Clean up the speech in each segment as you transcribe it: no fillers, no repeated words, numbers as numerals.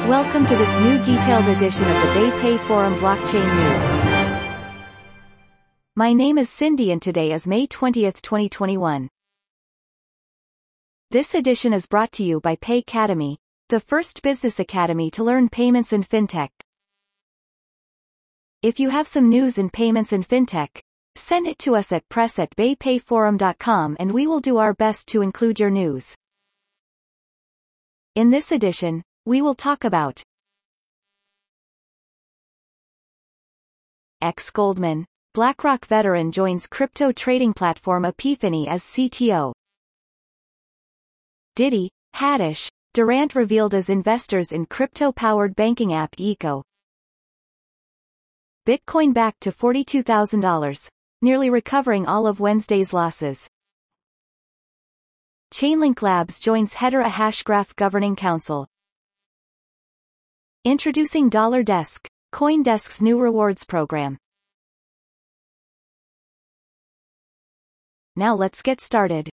Welcome to this new detailed edition of the BayPay Forum Blockchain News. My name is Cindy and today is May 20th, 2021. This edition is brought to you by Paycademy, the first business academy to learn payments and fintech. If you have some news in payments and fintech, send it to us at press@baypayforum.com and we will do our best to include your news. In this edition, we will talk about ex-Goldman, BlackRock veteran joins crypto trading platform Epiphany as CTO. Diddy, Haddish, Durant revealed as investors in crypto-powered banking app Eco. Bitcoin back to $42,000, nearly recovering all of Wednesday's losses. Chainlink Labs joins Hedera Hashgraph Governing Council. Introducing DollarDesk, CoinDesk's new rewards program. Now let's get started.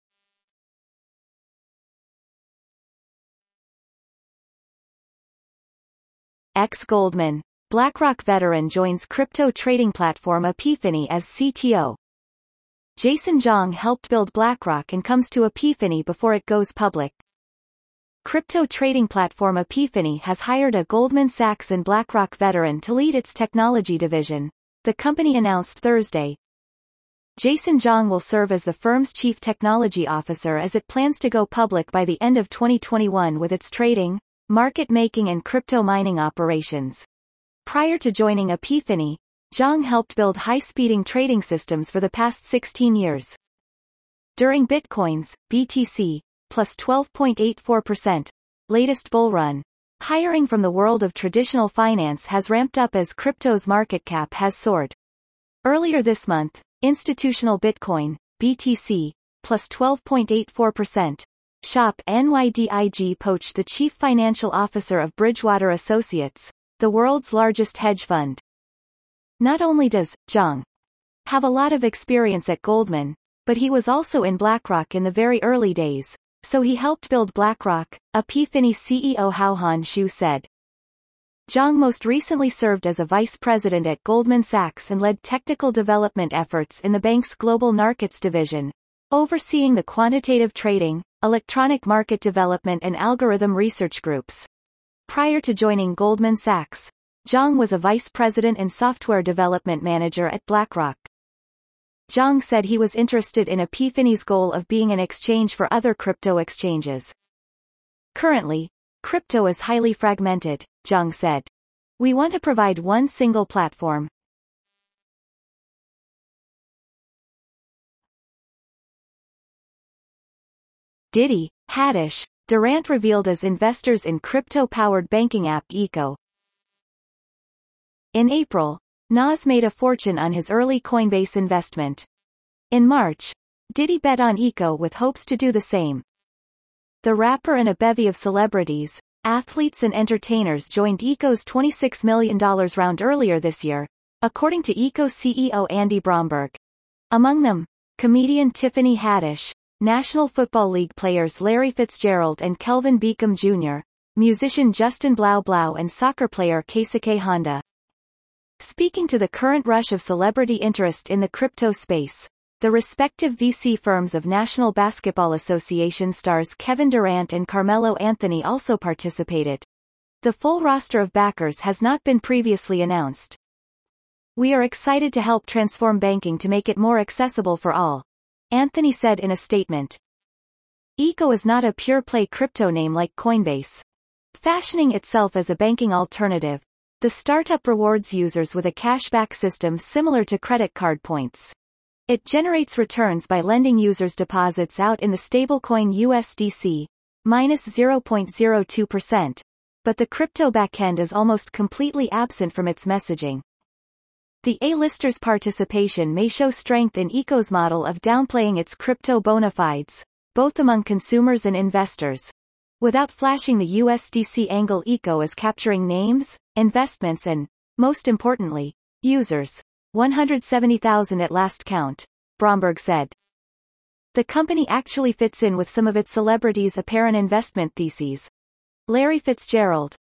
Ex-Goldman, BlackRock veteran joins crypto trading platform Epiphany as CTO. Jason Zhang helped build BlackRock and comes to Epiphany before it goes public. Crypto trading platform Epiphany has hired a Goldman Sachs and BlackRock veteran to lead its technology division, the company announced Thursday. Jason Zhang will serve as the firm's chief technology officer as it plans to go public by the end of 2021 with its trading, market making and crypto mining operations. Prior to joining Epiphany, Zhang helped build high-speeding trading systems for the past 16 years. During Bitcoin's, BTC, plus 12.84%, latest bull run, hiring from the world of traditional finance has ramped up as crypto's market cap has soared. Earlier this month, institutional Bitcoin, BTC, plus 12.84%, shop NYDIG poached the chief financial officer of Bridgewater Associates, the world's largest hedge fund. Not only does Zhang have a lot of experience at Goldman, but he was also in BlackRock in the very early days, so he helped build BlackRock, Epiphany CEO Hao-Han Shu said. Zhang most recently served as a vice president at Goldman Sachs and led technical development efforts in the bank's global markets division, overseeing the quantitative trading, electronic market development and algorithm research groups. Prior to joining Goldman Sachs, Zhang was a vice president and software development manager at BlackRock. Zhang said he was interested in Epiphany's goal of being an exchange for other crypto exchanges. Currently, crypto is highly fragmented, Zhang said. We want to provide one single platform. Diddy, Haddish, Durant revealed as investors in crypto-powered banking app Eco. In April, Nas made a fortune on his early Coinbase investment. In March, Diddy bet on Eco with hopes to do the same. The rapper and a bevy of celebrities, athletes and entertainers joined Eco's $26 million round earlier this year, according to Eco CEO Andy Bromberg. Among them, comedian Tiffany Haddish, National Football League players Larry Fitzgerald and Kelvin Beacom Jr., musician Justin Blau Blau and soccer player Keisuke Honda. Speaking to the current rush of celebrity interest in the crypto space, the respective VC firms of National Basketball Association stars Kevin Durant and Carmelo Anthony also participated. The full roster of backers has not been previously announced. We are excited to help transform banking to make it more accessible for all, Anthony said in a statement. Eco is not a pure-play crypto name like Coinbase. Fashioning itself as a banking alternative, the startup rewards users with a cashback system similar to credit card points. It generates returns by lending users deposits out in the stablecoin USDC, minus 0.02%, but the crypto backend is almost completely absent from its messaging. The A-listers' participation may show strength in Eco's model of downplaying its crypto bona fides, both among consumers and investors. Without flashing the USDC angle, Eco is capturing names, investments and, most importantly, users. 170,000 at last count, Bromberg said. The company actually fits in with some of its celebrities' apparent investment theses. Larry Fitzgerald,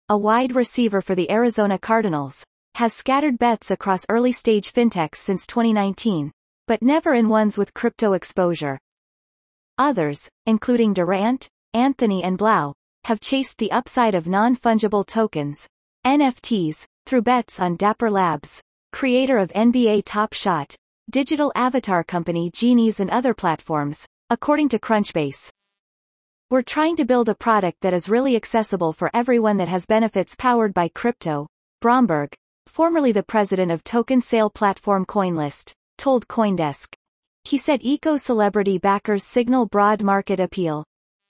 a wide receiver for the Arizona Cardinals, has scattered bets across early-stage fintechs since 2019, but never in ones with crypto exposure. Others, including Durant, Anthony and Blau, have chased the upside of non-fungible tokens, NFTs, through bets on Dapper Labs, creator of NBA Top Shot, digital avatar company Genies and other platforms, according to Crunchbase. We're trying to build a product that is really accessible for everyone that has benefits powered by crypto, Bromberg, formerly the president of token sale platform CoinList, told CoinDesk. He said eco-celebrity backers signal broad market appeal.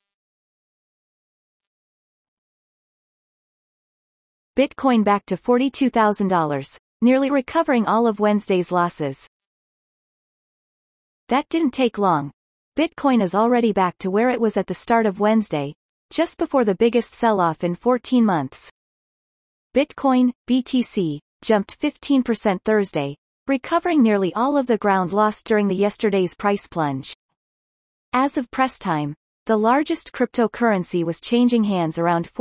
Bitcoin back to $42,000, nearly recovering all of Wednesday's losses. That didn't take long. Bitcoin is already back to where it was at the start of Wednesday, just before the biggest sell-off in 14 months. Bitcoin, BTC, jumped 15% Thursday, recovering nearly all of the ground lost during the yesterday's price plunge. As of press time, the largest cryptocurrency was changing hands around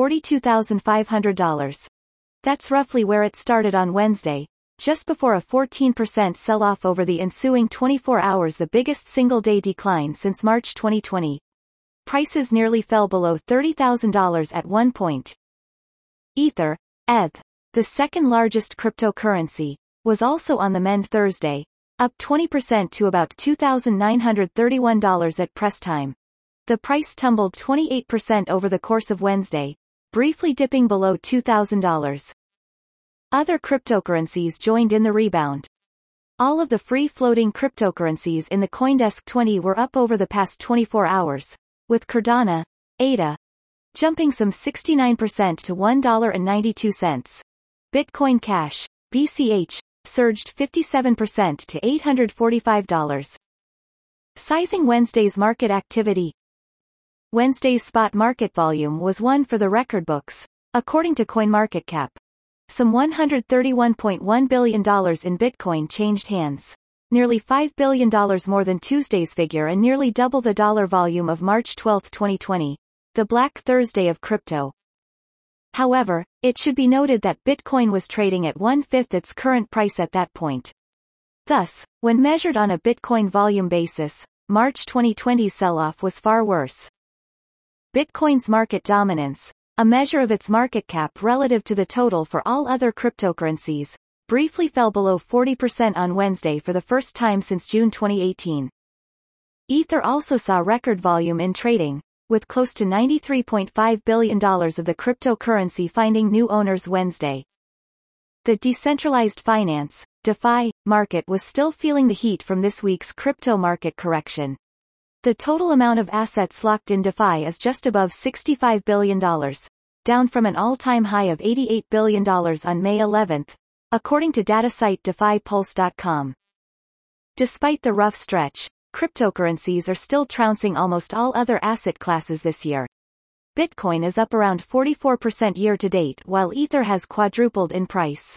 $42,500. That's roughly where it started on Wednesday, just before a 14% sell-off over the ensuing 24 hours, the biggest single-day decline since March 2020. Prices nearly fell below $30,000 at one point. Ether, ETH, the second largest cryptocurrency, was also on the mend Thursday, up 20% to about $2,931 at press time. The price tumbled 28% over the course of Wednesday, briefly dipping below $2,000. Other cryptocurrencies joined in the rebound. All of the free-floating cryptocurrencies in the CoinDesk 20 were up over the past 24 hours, with Cardano, ADA, jumping some 69% to $1.92. Bitcoin Cash, BCH, surged 57% to $845. Sizing Wednesday's market activity. Wednesday's spot market volume was one for the record books, according to CoinMarketCap. Some $131.1 billion in Bitcoin changed hands. Nearly $5 billion more than Tuesday's figure and nearly double the dollar volume of March 12, 2020, the Black Thursday of crypto. However, it should be noted that Bitcoin was trading at 1/5 its current price at that point. Thus, when measured on a Bitcoin volume basis, March 2020's sell-off was far worse. Bitcoin's market dominance, a measure of its market cap relative to the total for all other cryptocurrencies, briefly fell below 40% on Wednesday for the first time since June 2018. Ether also saw record volume in trading, with close to $93.5 billion of the cryptocurrency finding new owners Wednesday. The decentralized finance, DeFi, market was still feeling the heat from this week's crypto market correction. The total amount of assets locked in DeFi is just above $65 billion, down from an all-time high of $88 billion on May 11, according to data site DeFiPulse.com. Despite the rough stretch, cryptocurrencies are still trouncing almost all other asset classes this year. Bitcoin is up around 44% year-to-date, while Ether has quadrupled in price.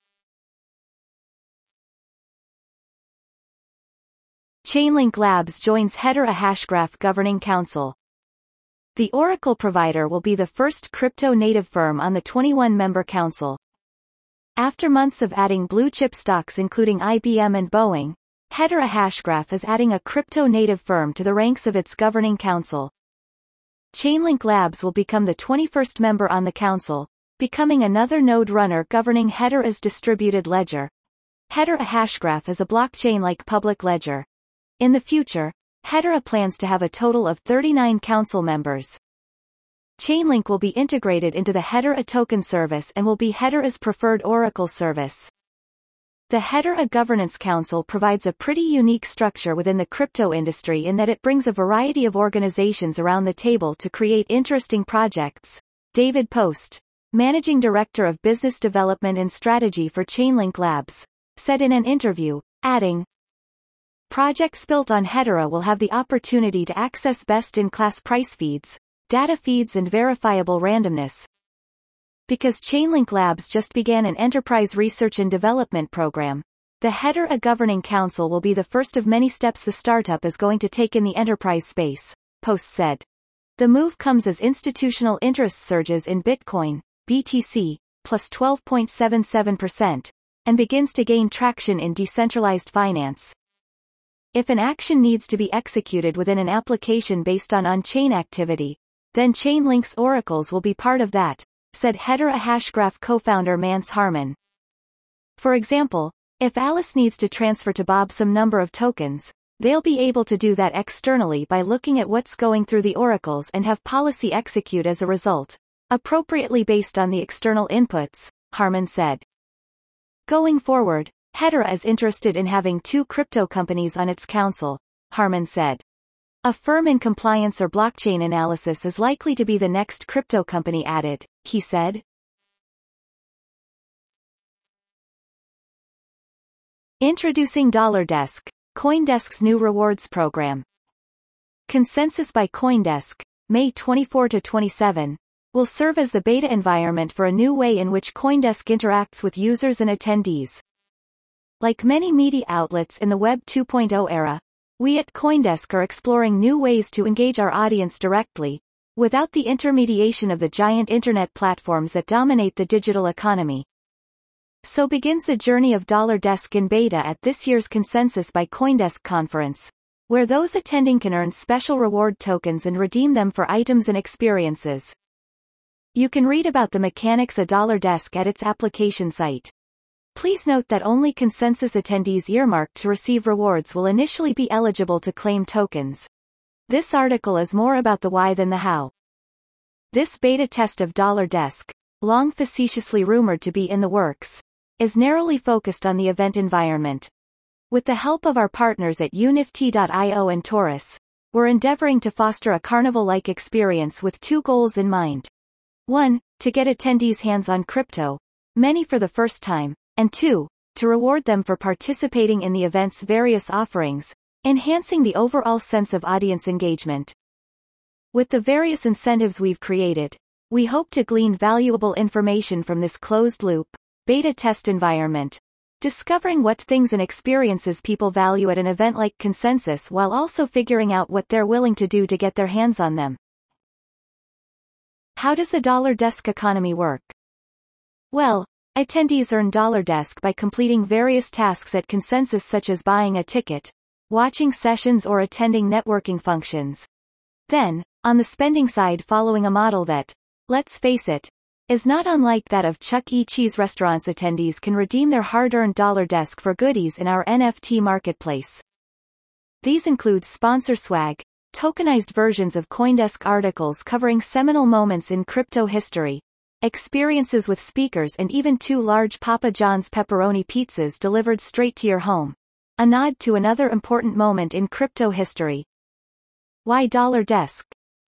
Chainlink Labs joins Hedera Hashgraph Governing Council. The Oracle provider will be the first crypto-native firm on the 21-member council. After months of adding blue-chip stocks including IBM and Boeing, Hedera Hashgraph is adding a crypto-native firm to the ranks of its governing council. Chainlink Labs will become the 21st member on the council, becoming another node runner governing Hedera's distributed ledger. Hedera Hashgraph is a blockchain-like public ledger. In the future, Hedera plans to have a total of 39 council members. Chainlink will be integrated into the Hedera token service and will be Hedera's preferred Oracle service. The Hedera Governance Council provides a pretty unique structure within the crypto industry in that it brings a variety of organizations around the table to create interesting projects. David Post, Managing Director of Business Development and Strategy for Chainlink Labs, said in an interview, adding, "Projects built on Hedera will have the opportunity to access best-in-class price feeds, data feeds and verifiable randomness. Because Chainlink Labs just began an enterprise research and development program, the Hedera Governing Council will be the first of many steps the startup is going to take in the enterprise space," Post said. The move comes as institutional interest surges in Bitcoin, BTC, plus 12.77%, and begins to gain traction in decentralized finance. If an action needs to be executed within an application based on on-chain activity, then Chainlink's oracles will be part of that, said Hedera Hashgraph co-founder Mance Harmon. For example, if Alice needs to transfer to Bob some number of tokens, they'll be able to do that externally by looking at what's going through the oracles and have policy execute as a result, appropriately based on the external inputs, Harmon said. Going forward, Hedera is interested in having 2 crypto companies on its council, Harmon said. A firm in compliance or blockchain analysis is likely to be the next crypto company added, he said. Introducing DollarDesk, CoinDesk's new rewards program. Consensus by CoinDesk, May 24-27, will serve as the beta environment for a new way in which CoinDesk interacts with users and attendees. Like many media outlets in the Web 2.0 era, we at CoinDesk are exploring new ways to engage our audience directly, without the intermediation of the giant internet platforms that dominate the digital economy. So begins the journey of DollarDesk in beta at this year's Consensus by CoinDesk conference, where those attending can earn special reward tokens and redeem them for items and experiences. You can read about the mechanics of DollarDesk at its application site. Please note that only Consensus attendees earmarked to receive rewards will initially be eligible to claim tokens. This article is more about the why than the how. This beta test of DollarDesk, long facetiously rumored to be in the works, is narrowly focused on the event environment. With the help of our partners at Unifty.io and Taurus, we're endeavoring to foster a carnival-like experience with 2 goals in mind. 1, to get attendees hands on crypto, many for the first time, and 2, to reward them for participating in the event's various offerings, enhancing the overall sense of audience engagement. With the various incentives we've created, we hope to glean valuable information from this closed-loop, beta test environment, discovering what things and experiences people value at an event like Consensus while also figuring out what they're willing to do to get their hands on them. How does the DollarDesk economy work? Well, attendees earn DollarDesk by completing various tasks at Consensus such as buying a ticket, watching sessions or attending networking functions. Then, on the spending side, following a model that, let's face it, is not unlike that of Chuck E. Cheese restaurants, attendees can redeem their hard-earned DollarDesk for goodies in our NFT marketplace. These include sponsor swag, tokenized versions of CoinDesk articles covering seminal moments in crypto history, experiences with speakers, and even 2 large Papa John's pepperoni pizzas delivered straight to your home. A nod to another important moment in crypto history. Why DollarDesk?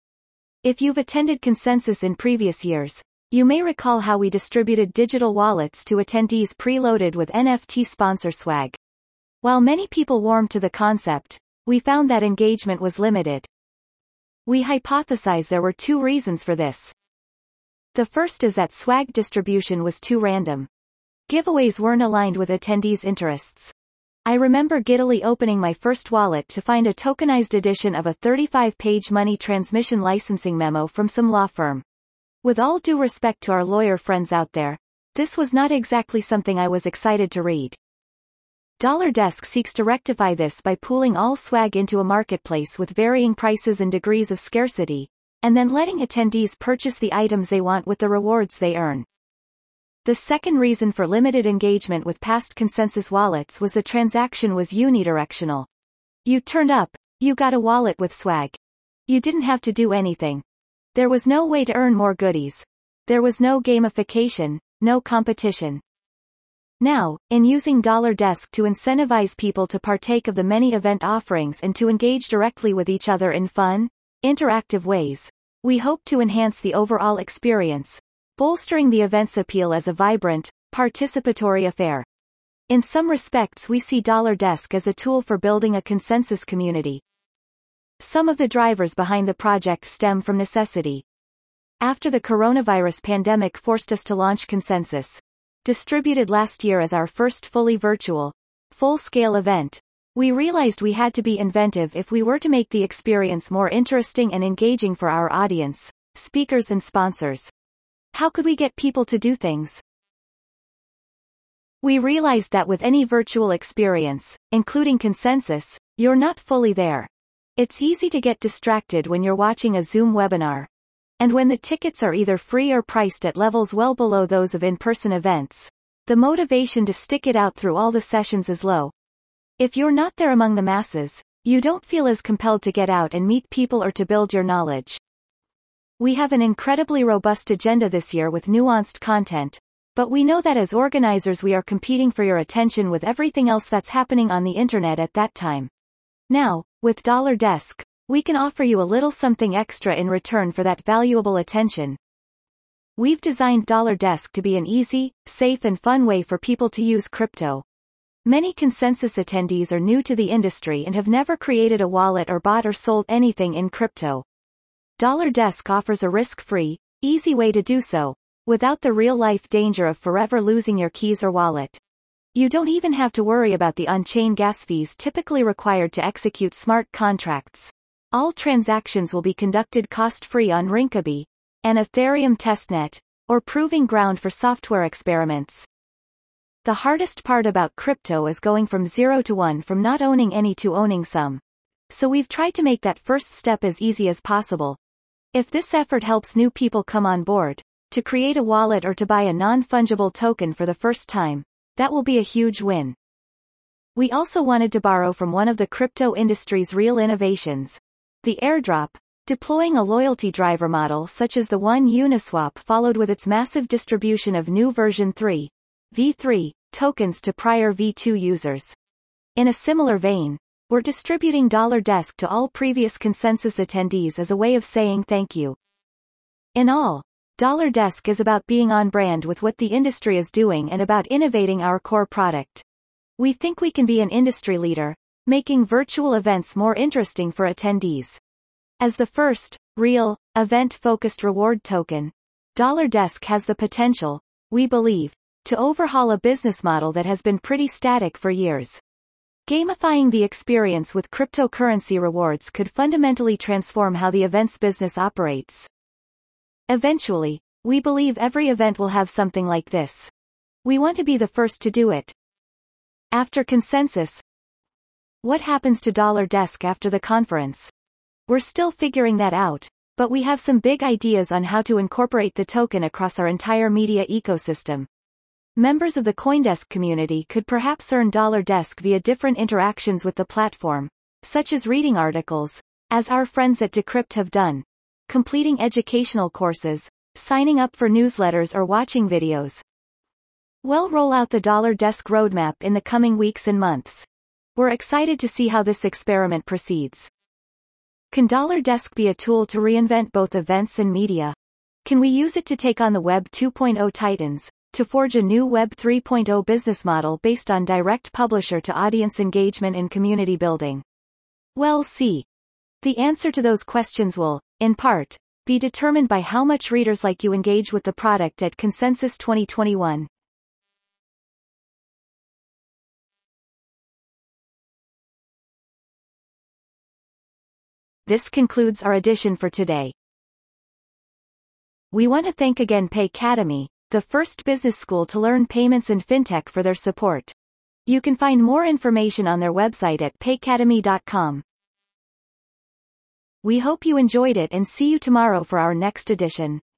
If you've attended Consensus in previous years, you may recall how we distributed digital wallets to attendees preloaded with NFT sponsor swag. While many people warmed to the concept, we found that engagement was limited. We hypothesize there were 2 reasons for this. The first is that swag distribution was too random. Giveaways weren't aligned with attendees' interests. I remember giddily opening my first wallet to find a tokenized edition of a 35-page money transmission licensing memo from some law firm. With all due respect to our lawyer friends out there, this was not exactly something I was excited to read. DollarDesk seeks to rectify this by pooling all swag into a marketplace with varying prices and degrees of scarcity, and then letting attendees purchase the items they want with the rewards they earn. The second reason for limited engagement with past Consensus wallets was the transaction was unidirectional. You turned up, you got a wallet with swag. You didn't have to do anything. There was no way to earn more goodies. There was no gamification, no competition. Now, in using DollarDesk to incentivize people to partake of the many event offerings and to engage directly with each other in fun, interactive ways, we hope to enhance the overall experience, bolstering the event's appeal as a vibrant, participatory affair. In some respects, we see DollarDesk as a tool for building a Consensus community. Some of the drivers behind the project stem from necessity. After the coronavirus pandemic forced us to launch Consensus, distributed last year as our first fully virtual, full-scale event, we realized we had to be inventive if we were to make the experience more interesting and engaging for our audience, speakers and sponsors. How could we get people to do things? We realized that with any virtual experience, including Consensus, you're not fully there. It's easy to get distracted when you're watching a Zoom webinar. And when the tickets are either free or priced at levels well below those of in-person events, the motivation to stick it out through all the sessions is low. If you're not there among the masses, you don't feel as compelled to get out and meet people or to build your knowledge. We have an incredibly robust agenda this year with nuanced content, but we know that as organizers we are competing for your attention with everything else that's happening on the internet at that time. Now, with Dollar Desk, we can offer you a little something extra in return for that valuable attention. We've designed Dollar Desk to be an easy, safe and fun way for people to use crypto. Many Consensus attendees are new to the industry and have never created a wallet or bought or sold anything in crypto. Dollar Desk offers a risk-free, easy way to do so, without the real-life danger of forever losing your keys or wallet. You don't even have to worry about the on-chain gas fees typically required to execute smart contracts. All transactions will be conducted cost-free on Rinkeby, an Ethereum testnet, or proving ground for software experiments. The hardest part about crypto is going from 0 to 1, from not owning any to owning some. So we've tried to make that first step as easy as possible. If this effort helps new people come on board, to create a wallet or to buy a non-fungible token for the first time, that will be a huge win. We also wanted to borrow from one of the crypto industry's real innovations, the airdrop, deploying a loyalty driver model such as the one Uniswap followed with its massive distribution of new version 3, V3, tokens to prior V2 users. In a similar vein, we're distributing Dollar Desk to all previous Consensus attendees as a way of saying thank you. In all, Dollar Desk is about being on brand with what the industry is doing and about innovating our core product. We think we can be an industry leader, making virtual events more interesting for attendees. As the first, real, event-focused reward token, Dollar Desk has the potential, we believe, to overhaul a business model that has been pretty static for years. Gamifying the experience with cryptocurrency rewards could fundamentally transform how the events business operates. Eventually, we believe every event will have something like this. We want to be the first to do it. After Consensus, what happens to Dollar Desk after the conference? We're still figuring that out, but we have some big ideas on how to incorporate the token across our entire media ecosystem. Members of the CoinDesk community could perhaps earn Dollar Desk via different interactions with the platform, such as reading articles, as our friends at Decrypt have done, completing educational courses, signing up for newsletters or watching videos. We'll roll out the Dollar Desk roadmap in the coming weeks and months. We're excited to see how this experiment proceeds. Can Dollar Desk be a tool to reinvent both events and media? Can we use it to take on the Web 2.0 titans, to forge a new Web 3.0 business model based on direct publisher to audience engagement and community building? Well, see. The answer to those questions will, in part, be determined by how much readers like you engage with the product at Consensus 2021. This concludes our edition for today. We want to thank again Paycademy, the first business school to learn payments and fintech, for their support. You can find more information on their website at paycademy.com. We hope you enjoyed it and see you tomorrow for our next edition.